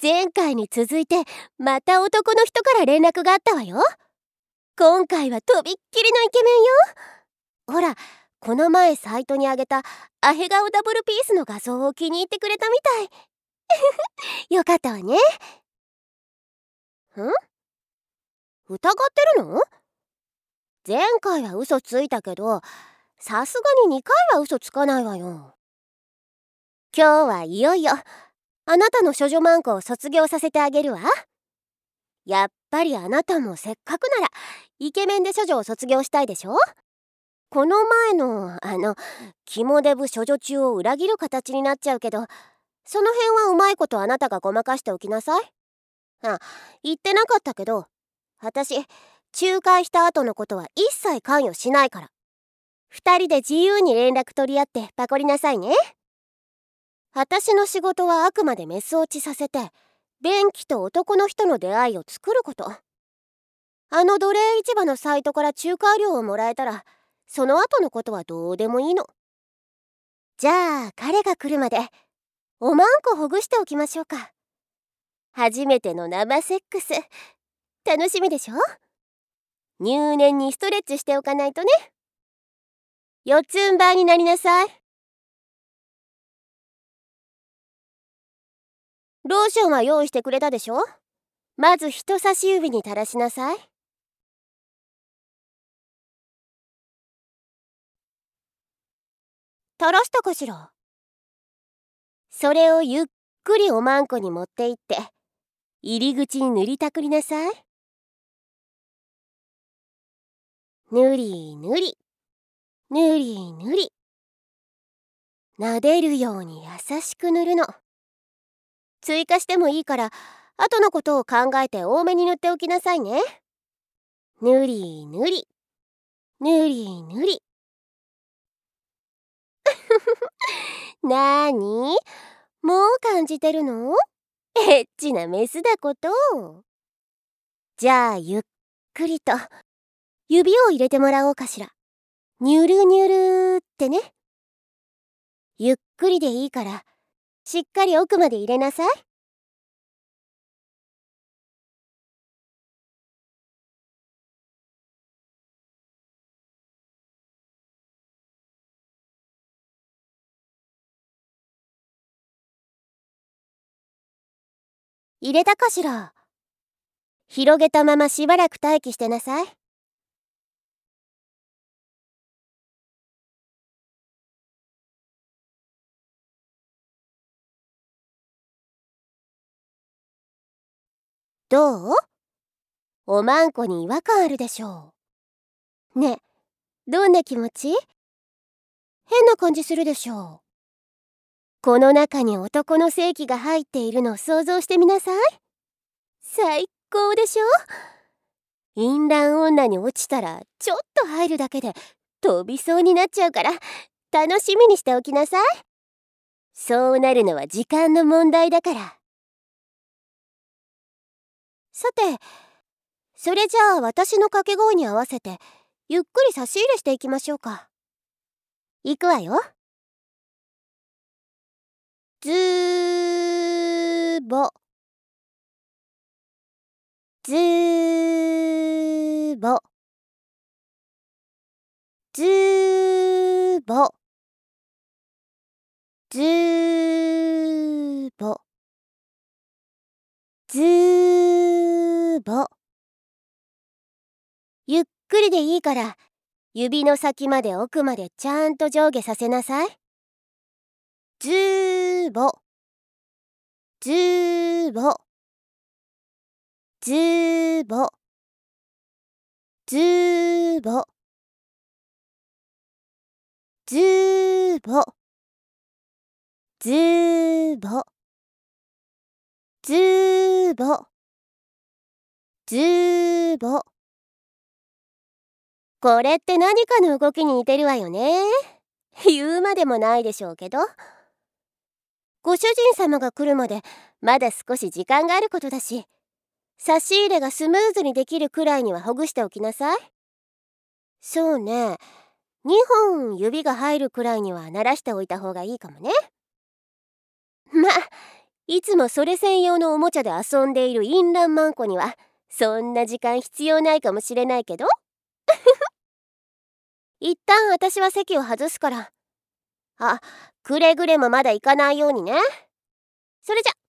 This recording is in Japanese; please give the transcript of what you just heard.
前回に続いてまた男の人から連絡があったわよ。今回はとびっきりのイケメンよ。ほら、この前サイトにあげたアヘ顔ダブルピースの画像を気に入ってくれたみたい。よかったわね。疑ってるの？前回は嘘ついたけど、さすがに2回は嘘つかないわよ。今日はいよいよあなたの処女マンコを卒業させてあげるわ。やっぱりあなたもせっかくならイケメンで処女を卒業したいでしょ。この前の肝デブ処女中を裏切る形になっちゃうけど、その辺はうまいことあなたがごまかしておきなさい。言ってなかったけど、私仲介した後のことは一切関与しないから。2人で自由に連絡取り合ってパコりなさいね。私の仕事はあくまでメス落ちさせて便器と男の人の出会いを作ること。奴隷市場のサイトから仲介料をもらえたら、その後のことはどうでもいいの。じゃあ彼が来るまでおまんこほぐしておきましょうか。初めての生セックス楽しみでしょ。入念にストレッチしておかないとね。四つん這いになりなさい。ローションは用意してくれたでしょ。まず人差し指に垂らしなさい。垂らしたかしら。それをゆっくりおまんこに持っていって入り口に塗りたくりなさい。ぬりぬりぬりぬり、撫でるように優しく塗るの。追加してもいいから後のことを考えて多めに塗っておきなさいね。ぬりぬりぬりぬり。なーに？もう感じてるの？エッチなメスだこと。じゃあゆっくりと指を入れてもらおうかしら。ニュルニュルってね。ゆっくりでいいからしっかり奥まで入れなさい。入れたかしら。広げたまましばらく待機してなさい。どう？おまんこに違和感あるでしょう。ねえ、どんな気持ち？変な感じするでしょう。この中に男の性器が入っているのを想像してみなさい。最高でしょ？淫乱女に落ちたらちょっと入るだけで飛びそうになっちゃうから楽しみにしておきなさい。そうなるのは時間の問題だから。さて、それじゃあ私の掛け声に合わせてゆっくり差し入れしていきましょうか。いくわよ。ズーボズーボズーボズーボズーボ。ゆっくりでいいから指の先まで奥までちゃんと上下させなさい。ズーボズーボズーボズーボズーボズーボズーボズーボ。これって何かの動きに似てるわよね。言うまでもないでしょうけど。ご主人様が来るまでまだ少し時間があることだし、差し入れがスムーズにできるくらいにはほぐしておきなさい。そうね、2本指が入るくらいには慣らしておいた方がいいかもね。まあいつもそれ専用のおもちゃで遊んでいるインランマンコにはそんな時間必要ないかもしれないけど、一旦私は席を外すから。あ、くれぐれもまだ行かないようにね。それじゃ。